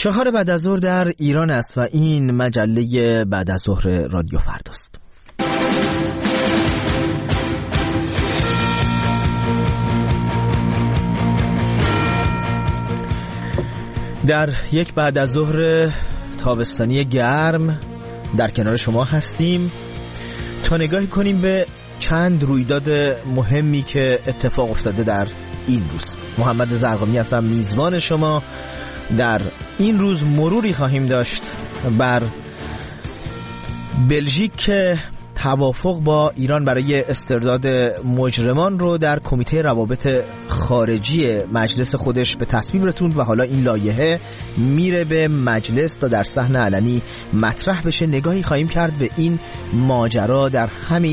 4 بعد از ظهر در ایران است و این مجله بعد از ظهر رادیو فرداست. در یک بعد از ظهر تابستانی گرم در کنار شما هستیم تا نگاهی کنیم به چند رویداد مهمی که اتفاق افتاده در این روز. محمد زرقامی هستم، میزبان شما. در این روز مروری خواهیم داشت بر بلژیک که توافق با ایران برای استرداد مجرمان رو در کمیته روابط خارجی مجلس خودش به تصویب رسوند و حالا این لایحه میره به مجلس تا در صحن علنی مطرح بشه. نگاهی خواهیم کرد به این ماجرا در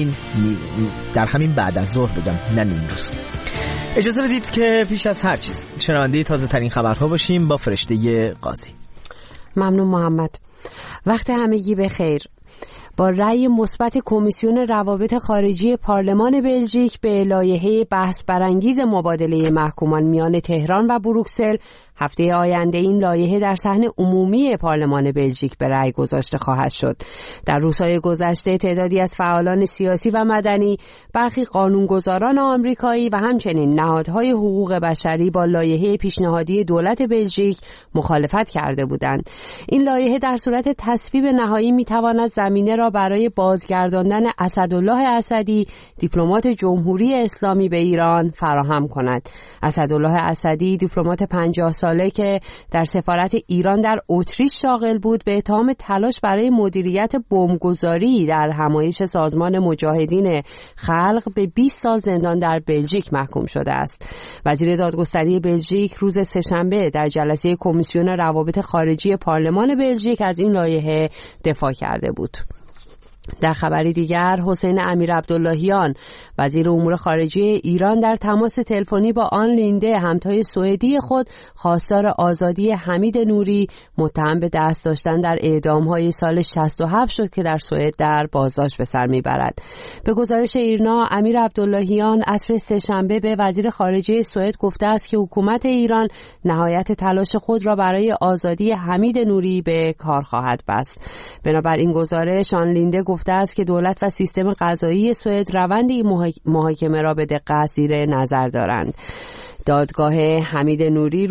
همین بعد از ظهر، بگم نه نیم روز. اجازه بدید که پیش از هر چیز شنونده تازه ترین خبرها باشیم با فرشته قاضی. ممنون محمد. وقت همگی بخیر. با رأی مثبت کمیسیون روابط خارجی پارلمان بلژیک به لایحه بحث برانگیز مبادله محکومان میان تهران و بروکسل، هفته آینده این لایحه در صحن عمومی پارلمان بلژیک به رأی گذاشته خواهد شد. در روزهای گذشته تعدادی از فعالان سیاسی و مدنی، برخی قانونگذاران آمریکایی و همچنین نهادهای حقوق بشری با لایحه پیشنهادی دولت بلژیک مخالفت کرده بودند. این لایحه در صورت تصویب نهایی میتواند زمینه را برای بازگرداندن اسدالله اسدی، دیپلمات جمهوری اسلامی به ایران فراهم کند. اسدالله اسدی، دیپلمات 50 ساله که در سفارت ایران در اتریش شاغل بود، به اتهام تلاش برای مدیریت بمبگذاری در همایش سازمان مجاهدین خلق به 20 سال زندان در بلژیک محکوم شده است. وزیر دادگستری بلژیک روز سه‌شنبه در جلسه کمیسیون روابط خارجی پارلمان بلژیک از این لایحه دفاع کرده بود. در خبری دیگر، حسین امیرعبداللهیان وزیر امور خارجه ایران در تماس تلفنی با آن لینده همتای سوئدی خود خواستار آزادی حمید نوری متهم به دست داشتن در اعدام‌های سال 67 شد که در سوئد در بازداشت به سر میبرد. به گزارش ایرنا، امیرعبداللهیان عصر سه‌شنبه به وزیر خارجه سوئد گفته است که حکومت ایران نهایت تلاش خود را برای آزادی حمید نوری به کار خواهد بست. بنابراین گزارش آن لینده گفته است که دولت و سیستم قضایی سوئد روند این محاکمه را به دقت زیر نظر دارند. دادگاه حمید نوری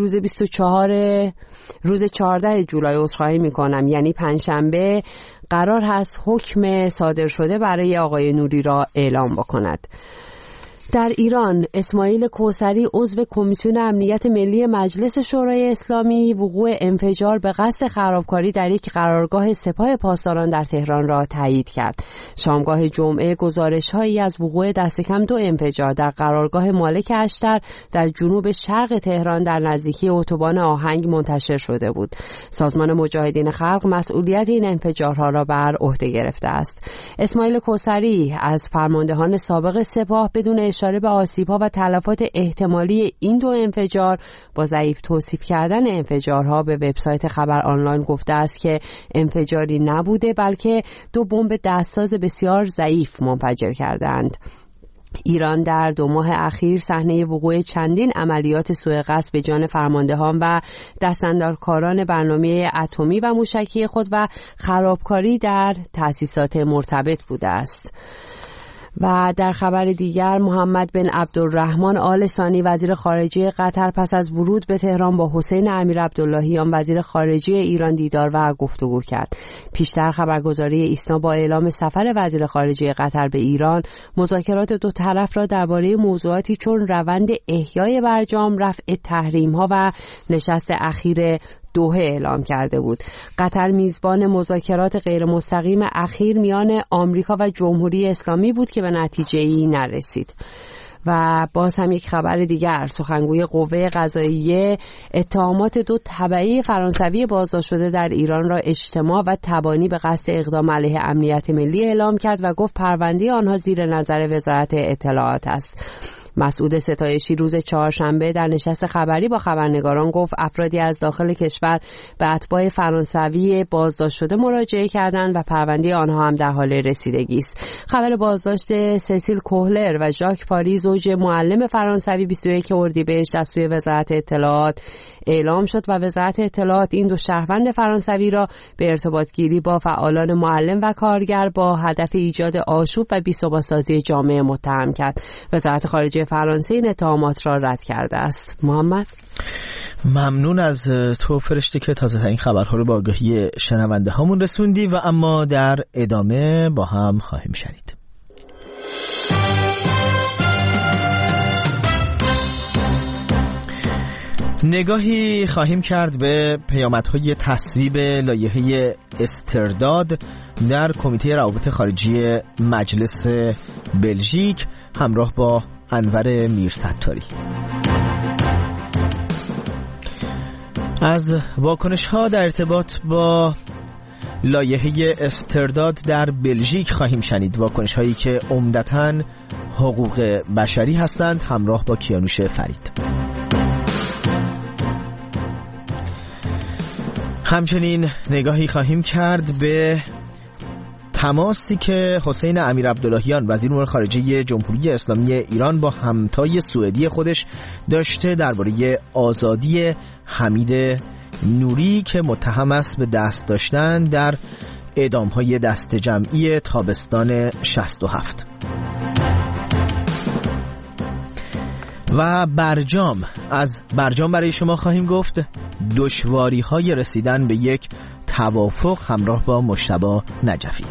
روز 14 جولای عذرخواهی می‌کنم، یعنی پنجشنبه، قرار هست حکم صادر شده برای آقای نوری را اعلام بکند. در ایران، اسماعیل کوثری عضو کمیسیون امنیت ملی مجلس شورای اسلامی وقوع انفجار به قصد خرابکاری در یک قرارگاه سپاه پاسداران در تهران را تایید کرد. شامگاه جمعه گزارش‌هایی از وقوع دست کم 2 انفجار در قرارگاه مالک اشتر در جنوب شرق تهران در نزدیکی اتوبان آهنگ منتشر شده بود. سازمان مجاهدین خلق مسئولیت این انفجارها را بر عهده گرفته است. اسماعیل کوثری از فرماندهان سابق سپاه بدون اشاره به آسیب‌ها و تلفات احتمالی این 2 انفجار با ضعیف توصیف کردن انفجارها به وبسایت خبر آنلاین گفته است که انفجاری نبوده، بلکه 2 بمب دستساز بسیار ضعیف منفجر کردند. ایران در 2 ماه اخیر صحنه وقوع چندین عملیات سوء قصد به جان فرماندهان و دستاندرکاران برنامه اتمی و موشکی خود و خرابکاری در تأسیسات مرتبط بوده است. و در خبر دیگر، محمد بن عبدالرحمن آل ثانی وزیر خارجه قطر پس از ورود به تهران با حسین امیرعبداللهیان وزیر خارجه ایران دیدار و گفتگو کرد. پیشتر خبرگزاری ایسنا با اعلام سفر وزیر خارجه قطر به ایران، مذاکرات 2 طرف را درباره موضوعاتی چون روند احیای برجام، رفع تحریم‌ها و نشست اخیر دوحه اعلام کرده بود. قطر میزبان مذاکرات غیر مستقیم اخیر میان آمریکا و جمهوری اسلامی بود که به نتیجه‌ای نرسید. و باز هم یک خبر دیگر، سخنگوی قوه قضاییه اتهامات 2 تبعی فرانسوی بازداشت شده در ایران را اجتماع و تبانی به قصد اقدام علیه امنیت ملی اعلام کرد و گفت پرونده آنها زیر نظر وزارت اطلاعات است. مسعود ستایشی روز چهارشنبه در نشست خبری با خبرنگاران گفت افرادی از داخل کشور به اتباع فرانسوی بازداشت شده مراجعه کردند و پرونده آنها هم در حال رسیدگی است. خبر بازداشت سسیل کوهلر و ژاک پاری زوج معلم فرانسوی 21 اردیبهشت از سوی وزارت اطلاعات اعلام شد و وزارت اطلاعات این دو شهروند فرانسوی را به ارتباط گیری با فعالان معلم و کارگر با هدف ایجاد آشوب و بی‌ثبات‌سازی جامعه متهم کرد. وزارت خارجه فرانسه این اتهامات را رد کرده است. محمد، ممنون از تو فرشته که تازه ترین خبرها رو با آگاهی شنونده هامون رسوندی و اما در ادامه با هم خواهیم شنید. نگاهی خواهیم کرد به پیامدهای تصویب لایحه استرداد در کمیته روابط خارجی مجلس بلژیک همراه با انور میرستاری. از واکنش‌ها در ارتباط با لایحه استرداد در بلژیک خواهیم شنید، واکنش‌هایی که عمدتاً حقوق بشری هستند، همراه با کیانوش فرید. همچنین نگاهی خواهیم کرد به تماسی که حسین امیرعبداللهیان وزیر امور خارجه جمهوری اسلامی ایران با همتای سوئدی خودش داشته درباره آزادی حمید نوری که متهم است به دست داشتن در اعدام‌های دست جمعی تابستان 67. و از برجام برای شما خواهیم گفت، دشواری‌های رسیدن به یک توافق همراه با مجتبی نجفی.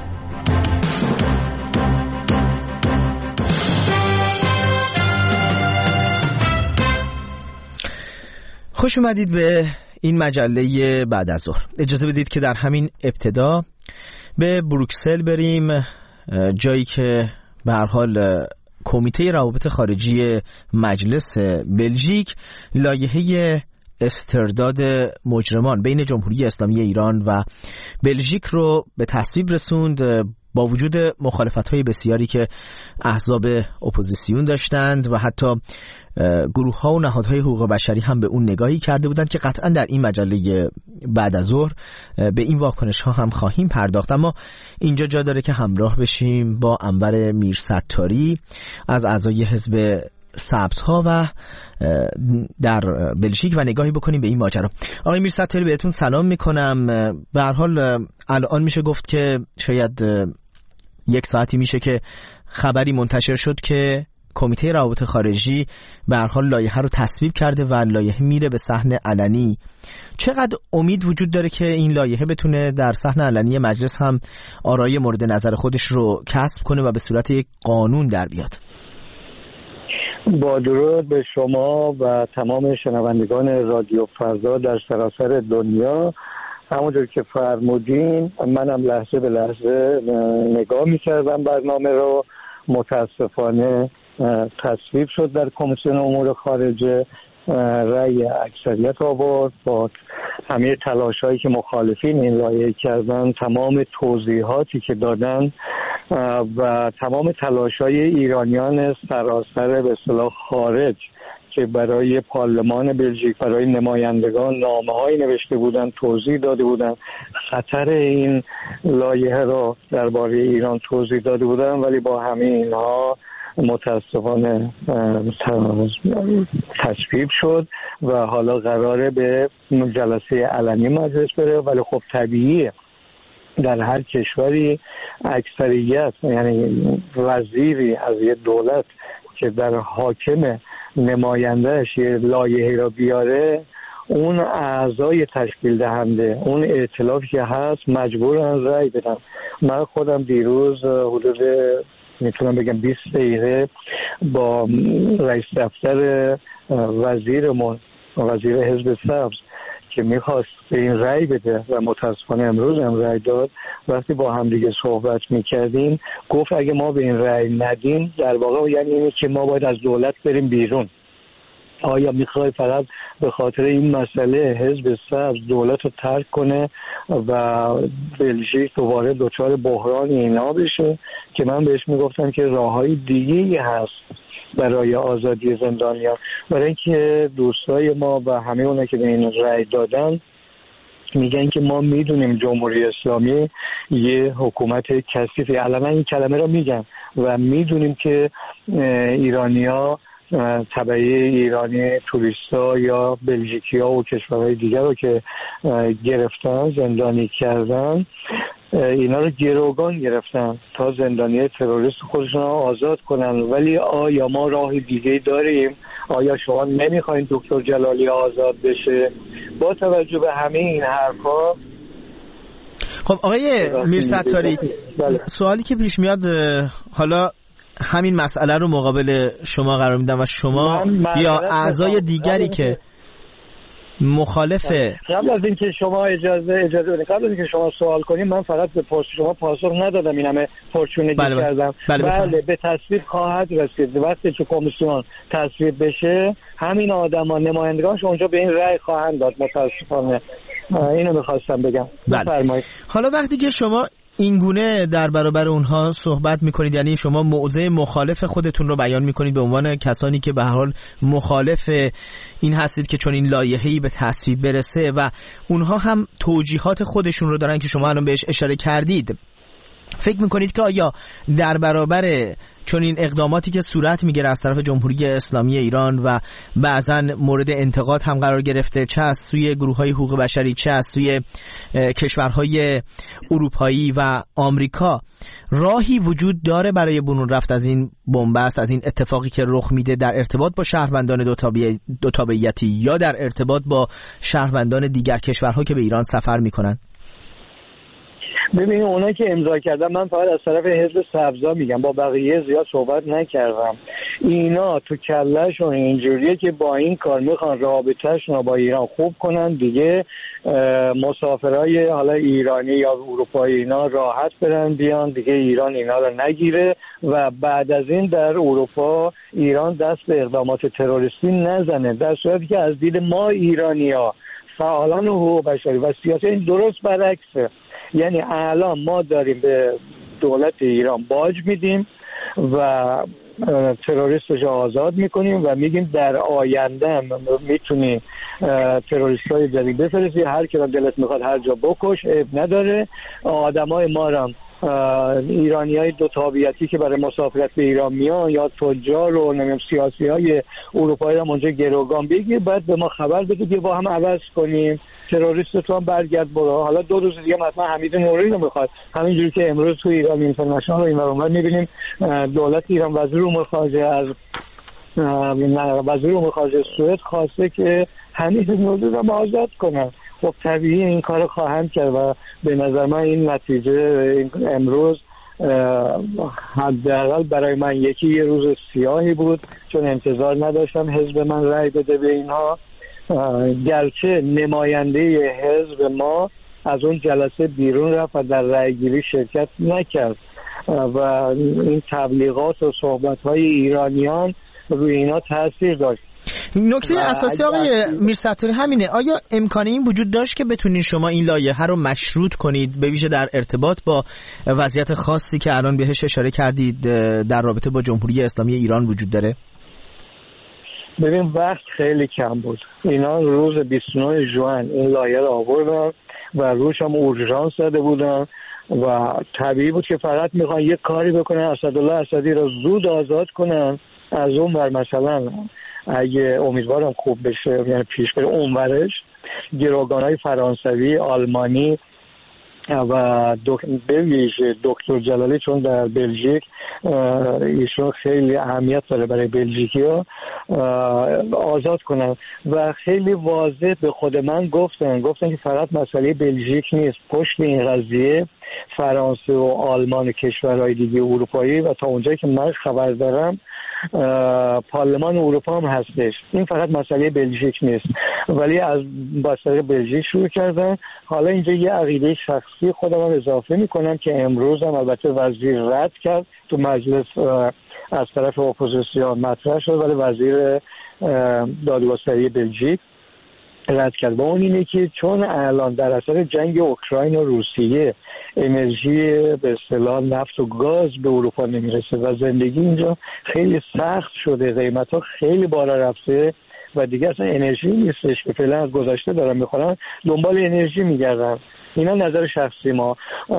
خوش اومدید به این مجله بعد از ظهر. اجازه بدید که در همین ابتدا به بروکسل بریم، جایی که به هر حال کمیته روابط خارجی مجلس بلژیک لایحه استرداد مجرمان بین جمهوری اسلامی ایران و بلژیک رو به تصویب رسوند، با وجود مخالفت‌های بسیاری که احزاب اپوزیسیون داشتند و حتی گروه‌ها و نهادهای حقوق بشری هم به اون نگاهی کرده بودند که قطعاً در این مجله بعد از ظهر به این واکنش‌ها هم خواهیم پرداخت. اما اینجا جا داره که همراه بشیم با انور میرستاری از اعضای حزب سبزها و در بلژیک و نگاهی بکنیم به این ماجرا. آقای میرستاری، بهتون سلام میکنم. به هر حال الان میشه گفت که شاید یک ساعتی میشه که خبری منتشر شد که کمیته روابط خارجی به هر حال لایحه رو تصویب کرده و لایحه میره به صحن علنی. چقدر امید وجود داره که این لایحه بتونه در صحن علنی مجلس هم آرای مورد نظر خودش رو کسب کنه و به صورت یک قانون در بیاد؟ با درود به شما و تمام شنوندگان رادیو فردا در سراسر دنیا. همونجور که فرمودین منم لحظه به لحظه نگاه می‌کردم برنامه رو. متاسفانه تصویب شد در کمیسیون امور خارجه، رأی اکثریت آورد با همه تلاش‌هایی که مخالفین این لایحه کردن، تمام توضیحاتی که دادن و تمام تلاش‌های ایرانیان سراسر به اصطلاح خارج که برای پارلمان بلژیک، برای نمایندگان نامه‌هایی نوشته بودند، توضیح داده بودند، خطر این لایحه را درباره ایران توضیح داده بودند، ولی با همه اینها متاسفانه تصویب شد و حالا قراره به جلسه علنی مجلس بره. ولی خب طبیعیه در هر کشوری اکثریت، یعنی وزیری از یه دولت که در حاکم نمایندهش یه لایحه را بیاره، اون اعضای تشکیل دهنده، اون ائتلافی که هست مجبورن رأی بدن. من خودم دیروز حدود میتونم بگم 20 دقیقه با رئیس دفتر وزیر حزب سبز که میخواست به این رأی بده و متاسفانه امروز هم رأی داد، وقتی با هم دیگه صحبت میکردیم گفت اگه ما به این رأی ندیم در واقع یعنی اینه که ما باید از دولت بریم بیرون. آیا میخوای فقط به خاطر این مسئله حزب سبز دولت رو ترک کنه و بلژیک دوباره دچار بحران اینا بشه؟ که من بهش میگفتم که راههای دیگه‌ای هست برای آزادی زندانیان. برای اینکه دوستای ما و همه اونا که به این رأی دادن میگن که ما میدونیم جمهوری اسلامی یه حکومت کثیفه، علنا این کلمه رو میگن و میدونیم که ایرانی‌ها تبعیه ایرانی توریستا یا بلژیکی‌ها و کشورهای دیگر رو که گرفتن زندانی کردن، اینا رو گروگان گرفتن تا زندانی تروریست خودشون رو آزاد کنن. ولی آیا ما راه دیگه داریم؟ آیا شما نمیخواین دکتر جلالی آزاد بشه؟ با توجه به همه این حرفا، خب آقای میرستاری، سوالی که پیش میاد، حالا همین مسئله رو مقابل شما قرار میدم و شما یا اعضای دیگری که مخالفه. قبل از اینکه شما اجازه بدید، قبل از اینکه شما سوال کنید، من فقط به شما پاسخ ندادم، این همه پرچونگی کردم. بله به تصویب خواهد رسید. وقتی که کمیسیون تصویب بشه، همین آدما نمایندگانش اونجا به این رأی خواهند داد. متاسفانه اینو می‌خواستم بگم. بفرمایید. حالا وقتی که شما این گونه در برابر اونها صحبت میکنید، یعنی شما موضع مخالف خودتون رو بیان میکنید به عنوان کسانی که به هر حال مخالف این هستید که چون این لایحه‌ای به تصویب برسه و اونها هم توجیهات خودشون رو دارن که شما الان بهش اشاره کردید، فکر میکنید که آیا در برابر چون این اقداماتی که صورت میگیره از طرف جمهوری اسلامی ایران و بعضا مورد انتقاد هم قرار گرفته، چه از سوی گروه‌های حقوق بشری چه از سوی کشورهای اروپایی و آمریکا، راهی وجود داره برای برون رفت از این بنبست، از این اتفاقی که رخ میده در ارتباط با شهروندان دو تابعیتی یا در ارتباط با شهروندان دیگر کشورها که به ایران سفر میکنن؟ ببینید اونا که امضا کردن، من فقط از طرف حزب سبزا میگم، با بقیه زیاد صحبت نکردم. اینا تو کلهشون اینجوریه که با این کار میخوان رابطهشون با ایران خوب کنن دیگه، مسافرای حالا ایرانی یا اروپایی اینا راحت برن بیان دیگه، ایران اینا رو نگیره و بعد از این در اروپا ایران دست به اقدامات تروریستی نزنه. در صورتی که از دید ما ایرانی‌ها فعالان حقوق بشری و سیاسی این درست برعکسه. یعنی الان ما داریم به دولت ایران باج میدیم و تروریستش آزاد میکنیم و میگیم در آینده میتونی تروریستای جدید بفرستی، هر کی را دلت میخواد هر جا بکش، عیب نداره. آدمای ما را ایرانیای دو تابعیتی که برای مسافرت به ایران میان یا تجار و سیاسی‌های اروپایی را اونجا گروگان بگیر، بعد به ما خبر بده که با هم عوض کنیم، تروریست تو هم برگرد برو. حالا 2 روز دیگه مثلا حمید نوری رو میخواد، همینجوری که امروز تو ایران اینترنشنال رو این ور میبینیم دولت ایران وزیر امور خارجه از وزیر امور خارجه سوئد خواسته که حمید نوری رو آزاد کنن. خب طبیعی این کارو خواهند کرد و به نظر من این نتیجه امروز حداقل برای من یه روز سیاهی بود، چون انتظار نداشتم حزب من رأی بده به اینها. گرچه نماینده حزب ما از اون جلسه بیرون رفت و در رأیگیری شرکت نکرد و این تبلیغات و صحبت‌های ایرانیان روی اینا تاثیر داشت. نکته اساسی آقای میرستاری همینه، آیا امکانی این وجود داشت که بتونین شما این لایحه رو مشروط کنید به ویژه در ارتباط با وضعیت خاصی که الان بهش اشاره کردید در رابطه با جمهوری اسلامی ایران وجود داره؟ ببین وقت خیلی کم بود. اینا روز 29 ژوئن این لایحه رو آوردن و روش هم اورژانس زده بودن و طبیعی بود که فقط میخوان یک کاری بکنن، اسدالله اسدی رو زود آزاد کنن. از اون ور مثلا اگه امیدوارم خوب بشه یعنی پیش بره اونورش گروگان‌های فرانسوی، آلمانی و دکتر جلالی، چون در بلژیک ایشون خیلی اهمیت داره برای بلژیکی‌ها، آزاد کنن و خیلی واضح به خود من گفتن که فقط مسئله بلژیک نیست، پشت این قضیه فرانسه و آلمان و کشورهای دیگه اروپایی و تا اونجایی که من خبر دارم پارلمان اروپا هم هستش. این فقط مسئله بلژیک نیست، ولی از مسئله بلژیک شروع کردن. حالا اینجا یه عقیده شخصی خودم هم اضافه میکنم که امروز هم البته وزیر رد کرد، تو مجلس از طرف اپوزیسیون مطرح شد ولی وزیر دادگستری بلژیک رد کرد. با اون اینه که چون الان در اثر جنگ اوکراین و روسیه انرژی به اصطلاح نفت و گاز به اروپا نمیرسه و زندگی اینجا خیلی سخت شده، قیمت‌ها خیلی بالا رفته و دیگه اصلا انرژی نیستش که فعلا از گذشته دارن میخورن، دنبال انرژی میگردن. اینا نظر شخصی ما.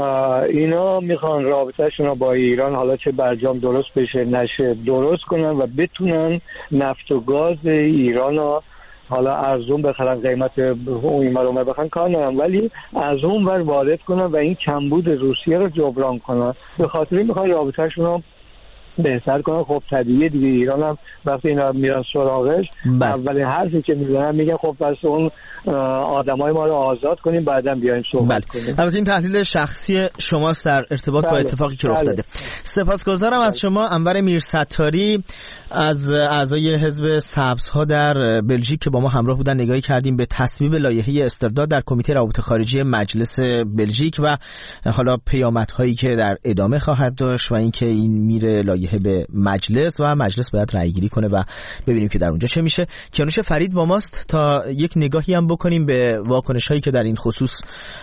اینا میخوان رابطهشون رو با ایران، حالا چه برجام درست بشه نشه، درست کنن و بتونن نفت و گاز ایران رو حالا ارزون بخرن، قیمت این ور بخرن کار ندارن، ولی از اون ور وارد کنن و این کمبود روسیه رو جبران کنن. به خاطر این میخوان رابطهشون رو بهتر کنن. خب طبیعیه دیگه، ایران هم وقتی اینا میرن سراغش اولین حرفی که میزنن میگن خب پس اون آدمای ما رو آزاد کنیم بعداً بیایم صحبت کنیم. البته این تحلیل شخصی شماست در ارتباط با اتفاقی که افتاده. سپاسگزارم از شما انور میرستاری از اعضای حزب سبزها در بلژیک که با ما همراه بودن. نگاهی کردیم به تصویب لایحه استرداد در کمیته روابط خارجی مجلس بلژیک و حالا پیامدهایی که در ادامه خواهد داشت و اینکه این میره لایحه به مجلس و مجلس باید رأی گیری کنه و ببینیم که در اونجا چه میشه. کیانوش فرید با ماست تا یک نگاهی هم بکنیم به واکنش هایی که در این خصوص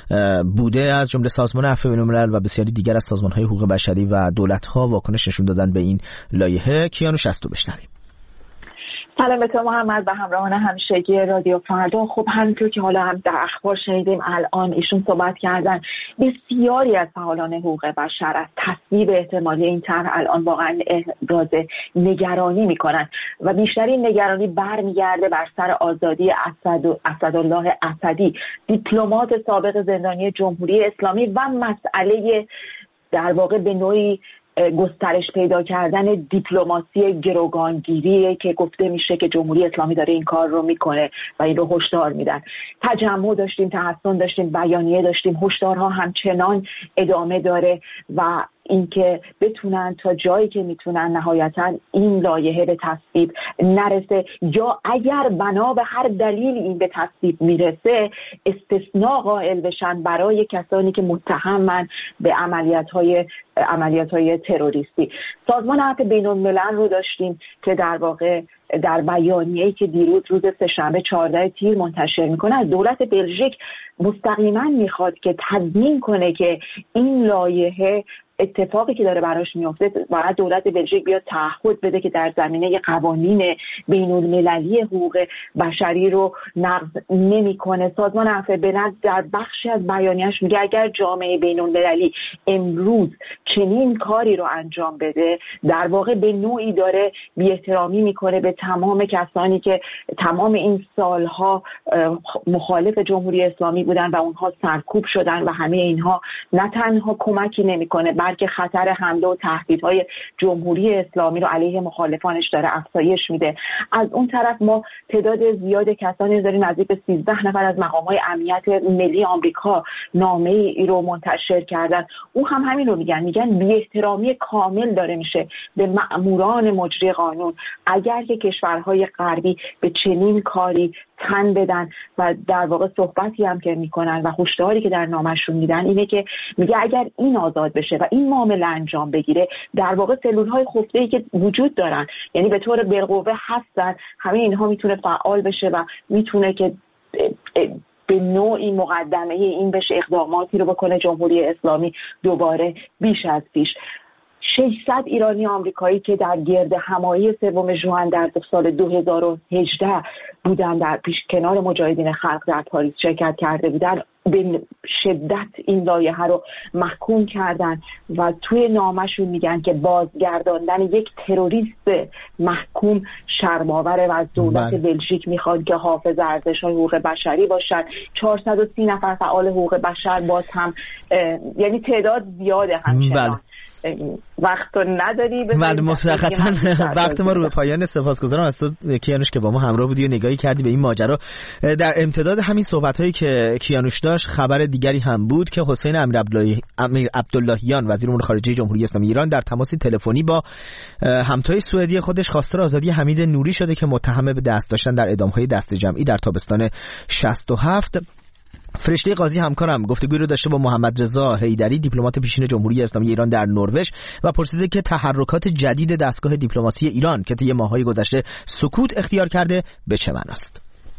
بوده از جمله سازمان عفو بین‌الملل و بسیاری دیگر از سازمان های حقوق بشری و دولت ها واکنش نشون دادن به این لایحه. کیانوش از تو بشنویم. سلام به تو محمد و همراهان همیشگی رادیو فردا. خب همونطور که حالا هم در اخبار شنیدیم الان ایشون صحبت کردن، بسیاری از فعالان حقوق بشر از تصویب احتمالی این طرح الان واقعا ابراز نگرانی میکنن و بیشترین نگرانی برمیگرده بر سر آزادی اسدالله اسدی، دیپلمات سابق زندانی جمهوری اسلامی و مسئله در واقع به نوعی گسترش پیدا کردن دیپلماسی گروگانگیری که گفته میشه که جمهوری اسلامی داره این کار رو میکنه و این رو هشدار میدن. تجمع داشتیم، تحسن داشتیم، بیانیه داشتیم، هشدارها همچنان ادامه داره و اینکه بتونن تا جایی که میتونن نهایتا این لایحه به تصویب نرسه یا اگر بنا به هر دلیل این به تصویب میرسه استثناء قائل بشن برای کسانی که متهمن به عملیات‌های تروریستی. سازمان عفو بین‌الملل رو داشتیم که در واقع در بیانیه‌ای که دیروز روز سه‌شنبه 14 تیر منتشر میکنه از دولت بلژیک مستقیما میخواد که تضمین کنه که این لایحه اتفاقی که داره براش میفته باید دولت بلژیک بیاد تعهد بده که در زمینه قوانین بین‌المللی حقوق بشری رو نقض نمی‌کنه. سازمان عفو بین‌الملل در بخشی از بیانیه‌اش میگه اگر جامعه بین‌المللی امروز چنین کاری رو انجام بده در واقع به نوعی داره بی‌احترامی میکنه به تمام کسانی که تمام این سالها مخالف جمهوری اسلامی بودن و اونها سرکوب شدن و همه اینها نه تنها کمکی نمی‌کنه بلکه خطر حمله و تهدیدهای جمهوری اسلامی رو علیه مخالفانش داره افزایش میده. از اون طرف ما تعداد زیاد کسانی داریم، نزدیک به 13 نفر از مقامات امنیت ملی آمریکا نامه‌ای رو منتشر کردن. او هم همین رو میگن بی‌احترامی کامل داره میشه به مأموران مجری قانون اگر که کشورهای غربی به چنین کاری تن بدن و در واقع صحبتی هم که میکنن و هشداری که در نامشون میدن اینه که میگه اگر این آزاد بشه و این معامله انجام بگیره در واقع سلولهای خفته‌ای که وجود دارن یعنی به طور بالقوه هستن همه اینها میتونه فعال بشه و میتونه که به نوعی مقدمه این بشه اقداماتی رو بکنه جمهوری اسلامی دوباره بیش از پیش. 600 ایرانی آمریکایی که در گرد همایی سوم ژوئن در سال 2018 بودن در پیش کنار مجاهدین خلق در پاریس شرکت کرده بودن به شدت این لایحه رو محکوم کردن و توی نامشون میگن که بازگرداندن یک تروریست محکوم شرم‌آوره و از دولت بلژیک میخواد که حافظ ارزش‌های حقوق بشری باشن. 430 نفر فعال حقوق بشر باز هم یعنی تعداد زیاده همچنان. وقت نداری بله مشخصا وقت ما رو به پایان. سپاسگزارم از تو کیانوش که با ما همراه بودی و نگاهی کردی به این ماجرا. در امتداد همین صحبت‌هایی که کیانوش داشت خبر دیگری هم بود که حسین امیر عبداللهیان وزیر امور خارجه جمهوری اسلامی ایران در تماسی تلفنی با همتای سوئدی خودش خواستار آزادی حمید نوری شده که متهم به دست داشتن در اعدام‌های دست جمعی در تابستان 67. فرشته قاضی همکارم گفتگوی رو داشته با محمد رضا حیدری دیپلمات پیشین جمهوری اسلامی ایران در نروژ و پرسیده که تحرکات جدید دستگاه دیپلماسی ایران که طی ماه‌های گذشته سکوت اختیار کرده به چه معناست.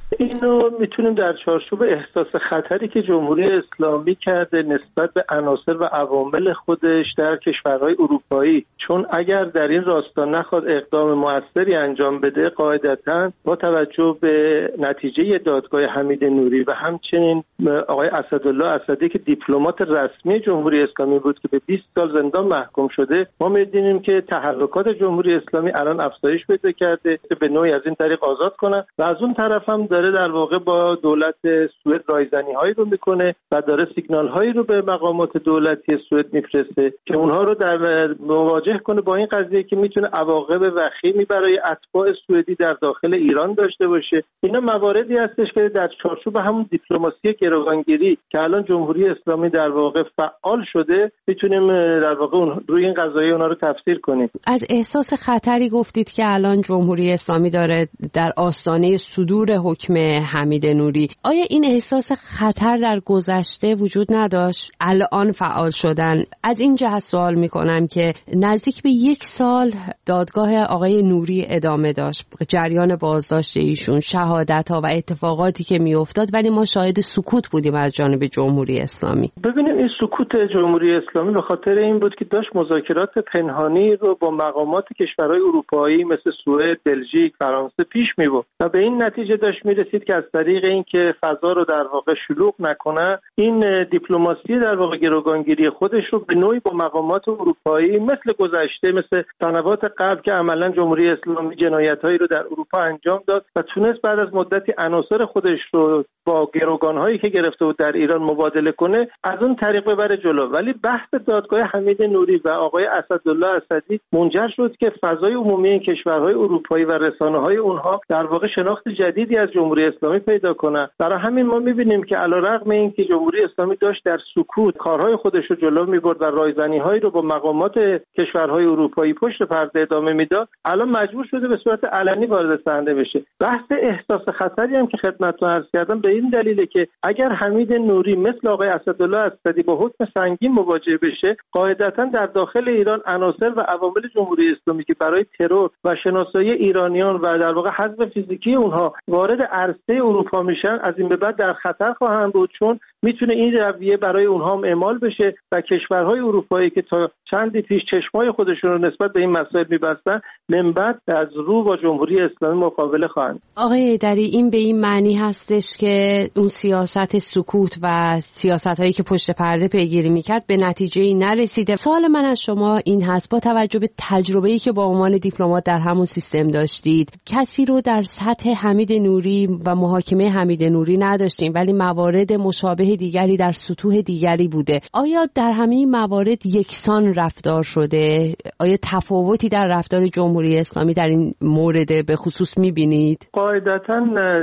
اینو میتونیم در چارچوب احساس خطری که جمهوری اسلامی کرده نسبت به عناصر و عوامل خودش در کشورهای اروپایی، چون اگر در این راستا نخواد اقدام موثری انجام بده، قاعدتاً با توجه به نتیجه دادگاه حمید نوری و همچنین آقای اسدالله اسدی که دیپلمات رسمی جمهوری اسلامی بود که به 20 سال زندان محکوم شده، ما می‌بینیم که تحرکات جمهوری اسلامی الان افزایش پیدا کرده به نوعی از این طریق آزاد کنه و از اون طرف هم داره در واقع با دولت سوئد رایزنی‌هایی رو میکنه و داره سیگنال‌هایی رو به مقامات دولتی سوئد میفرسته که اونها رو در مواجه کنه با این قضیه که میتونه عواقب وخیمی برای اتباع سوئدی در داخل ایران داشته باشه. اینا مواردی هستش که در چارچوب همون دیپلماسی گروگانگیری که الان جمهوری اسلامی در واقع فعال شده میتونیم در واقع روی این قضایای اونها رو تفسیر کنیم. از احساس خطری گفتید که الان جمهوری اسلامی داره در آستانه صدور حکم حمید نوری. آیا این احساس خطر در گذشته وجود نداشت؟ الان فعال شدن. از این جهت سوال میکنم که نزدیک به 1 سال دادگاه آقای نوری ادامه داشت، جریان بازداشت ایشون، شهادت‌ها و اتفاقاتی که میافتاد، ولی ما شاهد سکوت بودیم از جانب جمهوری اسلامی. ببینیم این سکوت جمهوری اسلامی به خاطر این بود که داشت مذاکرات پنهانی رو با مقامات کشورهای اروپایی مثل سوئد، بلژیک، فرانسه پیش می‌برد و به این نتیجه داشت میرسید که از طریق اینکه فضا رو در واقع شلوغ نکنه، این دیپلماسی در واقع گروگانگیری خودش رو به نوعی با مقامات اروپایی مثل گذشته، مثل سنوات قبل که عملاً جمهوری اسلامی جنایت‌هایی رو در اروپا انجام داد و تونست بعد از مدتی عناصر خودش رو با گروگان‌هایی که گرفته بود در ایران مبادله کنه، از اون طریق ببره جلو. ولی بحث دادگاه حمید نوری و آقای اسدالله اسدی منجر شد که فضای عمومی این کشورهای اروپایی و رسانه‌های اونها در واقع شناخت جدیدی از جمهوری اسلامی پیدا کنه. برای همین ما می‌بینیم که علیرغم اینکه جمهوری اسلامی داشت در سکوت کارهای خودش رو جلو می‌برد و رایزنی‌هایی رو با مقامات کشورهای اروپایی پشت پرده ادامه میداد، الان مجبور شده به صورت علنی وارد صحنه بشه. بحث احساس خطری هم که خدمتتون عرض کردم به این دلیله که اگر حمید نوری مثل آقای اسدالله اسدی با حکم سنگین مواجه بشه، قاعدتاً در داخل ایران عناصر و عوامل جمهوری اسلامی که برای ترور و شناسایی ایرانیان و در واقع حذف فیزیکی اونها وارد عرصه اروپا میشن، از این به بعد در خطر خواهند بود، چون میتونه این رویه برای اونها هم اعمال بشه و کشورهای اروپایی که تا چندی پیش چشمای خودشون رو نسبت به این مسائل می‌بستن، من بعد از رو با جمهوری اسلامی مقابله خواهند. آقای ایدری، این به این معنی هستش که اون سیاست سکوت و سیاست‌هایی که پشت پرده پیگیری میکرد به نتیجه‌ای نرسیده. سوال من از شما این هست، با توجه به تجربه‌ای که با عنوان دیپلمات در همون سیستم داشتید، کسی رو در سطح حمید نوری و محاکمه حمید نوری نداشتیم ولی موارد مشابه دیگری در سطوح دیگری بوده. آیا در همه موارد یکسان رفتار شده؟ آیا تفاوتی در رفتار جمهوری اسلامی در این مورد به خصوص می‌بینید؟ قاعدتاً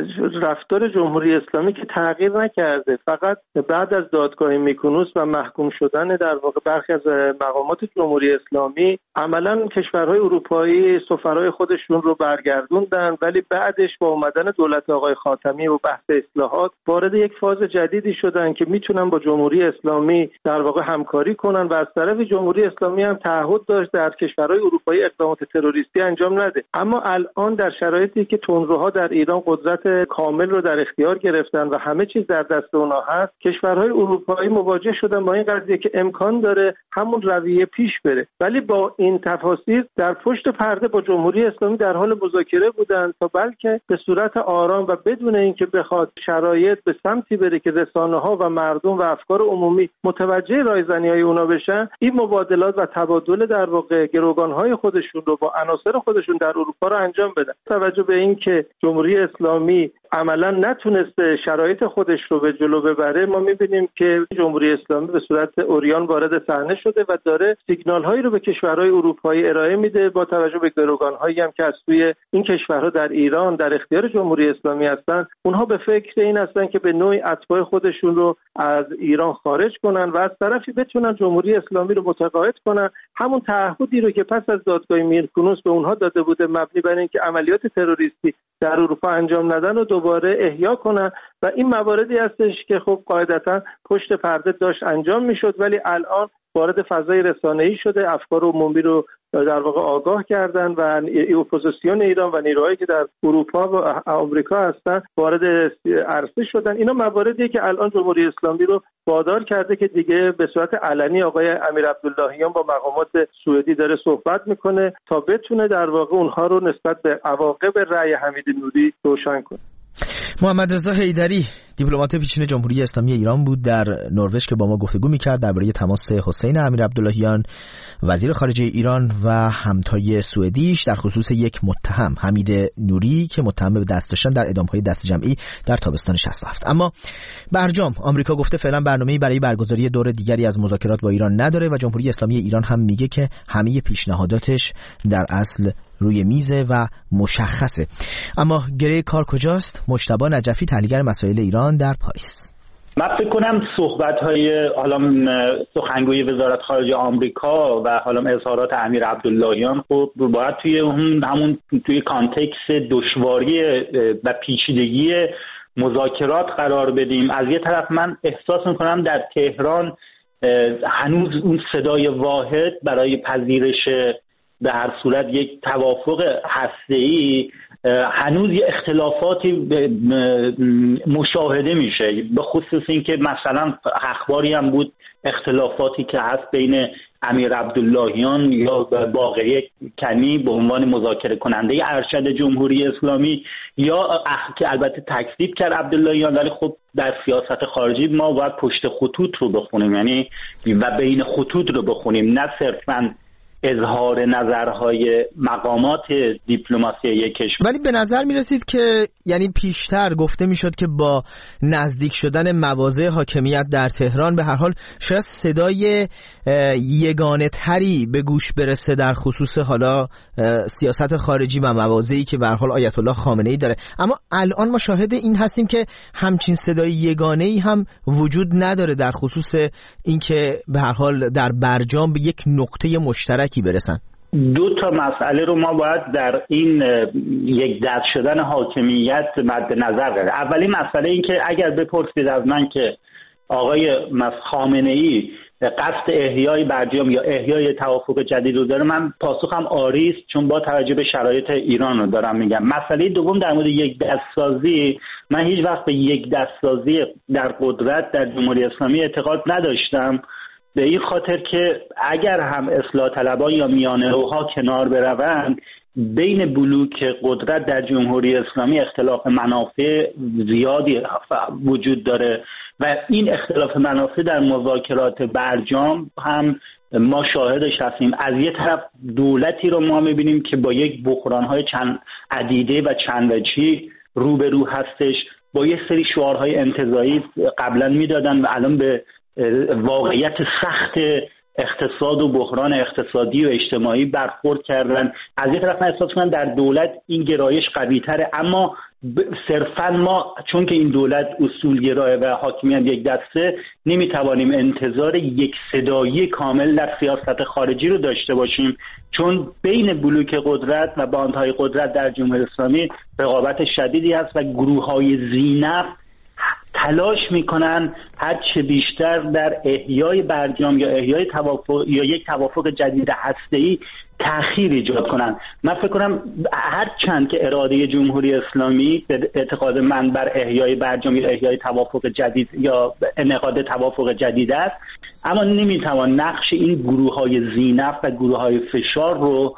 رفتار جمهوری اسلامی که تغییر نکرده، فقط بعد از دادگاه میکونوس و محکوم شدن در واقع برخی از مقامات جمهوری اسلامی، عملاً کشورهای اروپایی سفرای خودشون رو برگردوندن، ولی بعدش با اومدن دولت آقای خاتمی و بحث اصلاحات وارد یک فاز جدیدی شدن که میتونن با جمهوری اسلامی در واقع همکاری کنن و از طرف جمهوری اسلامی هم تعهد داشت در کشورهای اروپایی اقدامات تروریستی انجام نده. اما الان در شرایطی که تندروها در ایران قدرت کامل رو در اختیار گرفتن و همه چیز در دست اونها هست، کشورهای اروپایی مواجه شدن با این قضیه که امکان داره همون رویه پیش بره، ولی با این تفاصیل در پشت پرده با جمهوری اسلامی در حال مذاکره بودن تا بلکه به صورت آرام و بدون اینکه بخواد شرایط به سمتی بره که رسانه‌ها و مردم و افکار عمومی متوجه رایزنی‌های اونا بشن، این مبادلات و تبادل در واقع گروگان‌های خودشون رو با عناصر خودشون در اروپا رو انجام بدن. توجه به اینکه جمهوری اسلامی عملاً نتونسته شرایط خودش رو به جلو ببره، ما می‌بینیم که جمهوری اسلامی به صورت عریان وارد صحنه شده و داره سیگنال‌هایی رو به کشورهای اروپایی ارائه میده با توجه به گروگان‌هایی هم که از سوی این کشورها در ایران در اختیار جمهوری اسلامی هستن. اونها به فکر این هستن که به نوعی اتباع خودشون رو از ایران خارج کنن و از طرفی بتونن جمهوری اسلامی رو متقاعد کنن همون تعهدی رو که پس از دادگاه میرکونوس به اونها داده بوده مبنی بر اینکه عملیات تروریستی در اروپا انجام ندن و دوباره احیا کنن. و این مواردی هستش که خب قاعدتا پشت پرده داشت انجام میشد، ولی الان وارد فضای رسانه‌ای شده، افکار عمومی رو در واقع آگاه کردن و اپوزیسیون ایران و نیروهایی که در اروپا و آمریکا هستن وارد عرصه شدن. اینا مواردیه که الان جمهوری اسلامی رو وادار کرده که دیگه به صورت علنی آقای امیر عبداللهیان با مقامات سوئدی داره صحبت میکنه تا بتونه در واقع اونها رو نسبت به عواقب رأی حمید نوری روشن کنه. محمد رضا حیدری دیپلمات پیشین جمهوری اسلامی ایران بود در نروژ که با ما گفتگو می‌کرد درباره تماس حسین امیر عبداللهیان وزیر خارجه ایران و همتای سوئدیش در خصوص یک متهم حمید نوری که متهم به دست داشتن در اعدام‌های دست جمعی در تابستان 67. اما برجام آمریکا گفته فعلا برنامه‌ای برای برگزاری دور دیگری از مذاکرات با ایران نداره و جمهوری اسلامی ایران هم میگه که همه پیشنهاداتش در اصل روی میزه و مشخصه. اما گره کار کجاست؟ مجتبی نجفی تحلیلگر مسائل ایران در پاریس. من فکر کنم صحبت‌های حالا سخنگوی وزارت خارجه آمریکا و حالا اظهارات امیر عبداللهیان خب باید توی کانتکست دشواری و پیچیدگی مذاکرات قرار بدیم. از یه طرف من احساس می‌کنم در تهران هنوز اون صدای واحد برای پذیرش به هر صورت یک توافق هسته‌ای هنوز یه اختلافاتی مشاهده میشه، به خصوص این که مثلا اخباری هم بود اختلافاتی که هست بین امیر عبداللهیان یا باقری کنی به عنوان مذاکره کننده ارشد جمهوری اسلامی یا که البته تکذیب کرد عبداللهیان، ولی خب در سیاست خارجی ما باید پشت خطوط رو بخونیم، یعنی و بین خطوط رو بخونیم، نه صرفاً اظهار نظرهای مقامات دیپلماسی یک کشور. ولی به نظر می رسید که یعنی پیشتر گفته می شد که با نزدیک شدن مواضع حاکمیت در تهران به هر حال شاید صدای یگانه تری به گوش برسه در خصوص حالا سیاست خارجی و مواضعی که به هر حال آیت الله خامنه ای داره. اما الان ما شاهد این هستیم که همچین صدای یگانه ای هم وجود نداره در خصوص اینکه به هر حال در برجام به یک نقطه مشترکی برسن. دو تا مسئله رو ما باید در این یک دست شدن حاکمیت مد نظر داریم. اولی مسئله این که اگر بپرسید از من که آقای خامنه ای قصد احیای برجام یا احیای توافق جدید رو داره، من پاسخم آری است، چون با توجه به شرایط ایران رو دارم میگم. مسئله دوم در مورد یک دستسازی، من هیچ وقت به یک دستسازی در قدرت در جمهوری اسلامی اعتقاد نداشتم، به این خاطر که اگر هم اصلاح طلبان یا میانه روها کنار بروند، بین بلوک قدرت در جمهوری اسلامی اختلاف منافع زیادی وجود داره و این اختلاف منافع در مذاکرات برجام هم ما شاهدش هستیم. از یه طرف دولتی رو ما میبینیم که با یک بحران‌های چند عدیده و چند وجهی روبرو هستش، با یک سری شعارهای انتزاعی قبلا میدادن و الان به واقعیت سخت اقتصاد و بحران اقتصادی و اجتماعی برخورد کردن. از یک طرف من احساس کنم در دولت این گرایش قوی تره، اما صرفا ما چون که این دولت اصولگرایه و حاکمیت یک دسته نمیتوانیم انتظار یک صدایی کامل در سیاست خارجی رو داشته باشیم، چون بین بلوک قدرت و باندهای قدرت در جمهوری اسلامی رقابت شدیدی هست و گروه‌های ذی‌نفع تلاش میکنن هر چه بیشتر در احیای برجام یا احیای توافق یا یک توافق جدید هسته‌ای تأخیر ایجاد کنن. من فکر کنم هر چند که اراده جمهوری اسلامی به اعتقاد من بر احیای برجام یا احیای توافق جدید یا انعقاد توافق جدید است، اما نمیتوان نقش این گروه‌های ذی‌نفع و گروه‌های فشار رو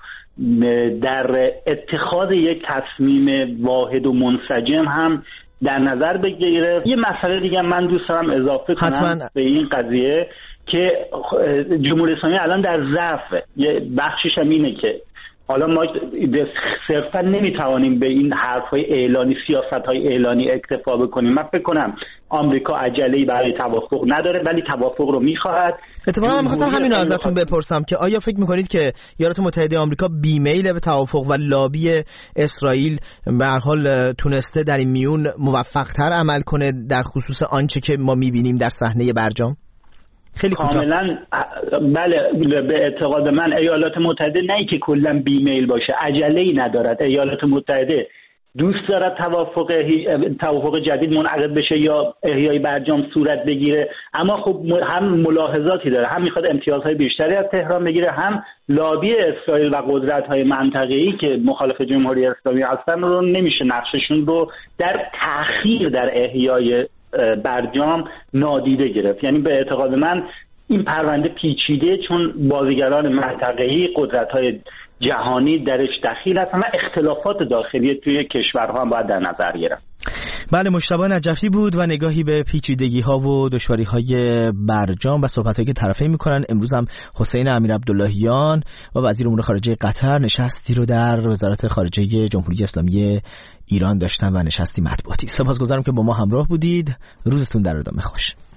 در اتخاذ یک تصمیم واحد و منسجم هم در نظر بگیره. یه مسئله دیگه من دوست دارم اضافه کنم به این قضیه که جمهوری اسلامی الان در ضعف، یه بخشش هم اینه که حالا ما صرفا نمیتوانیم به این حرف‌های اعلانی، سیاست‌های اعلانی اکتفا بکنیم. من فکر کنم آمریکا عجله‌ای برای توافق نداره ولی توافق رو می‌خواهد. اتفاقا من می‌خواستم همین رو ازتون بپرسم که آیا فکر می‌کنید که ایالات متحده آمریکا بیمیل به توافق و لابی اسرائیل به هر حال تونسته در این میون موفق‌تر عمل کنه در خصوص آنچه که ما می‌بینیم در صحنه برجام؟ خیلی کاملا بله، به اعتقاد من ایالات متحده نه که کلا بیمیل باشه، عجله‌ای ندارد. ایالات متحده دوست دارد توافق جدید منعقد بشه یا احیای برجام صورت بگیره، اما خب هم ملاحظاتی داره، هم میخواد امتیازهای بیشتری از تهران بگیره، هم لابی اسرائیل و قدرت‌های منطقه‌ای که مخالف جمهوری اسلامی هستن رو نمیشه نقششون رو در تأخیر در احیای برجام نادیده گرفت. یعنی به اعتقاد من این پرونده پیچیده، چون بازیگران منطقه‌ای، قدرت‌های جهانی درش دخیل هستن و اختلافات داخلی توی کشورها هم باید در نظر گرفت. بله، مجتبی نجفی بود و نگاهی به پیچیدگی‌ها و دشواری‌های برجام و صحبت‌هایی که طرفین می‌کنن. امروز هم حسین امیرعبداللهیان و وزیر امور خارجه قطر نشستی رو در وزارت خارجه جمهوری اسلامی ایران داشتن و نشستی مطبوعاتی. سپاسگزارم که با ما همراه بودید. روزتون در ادامه خوش.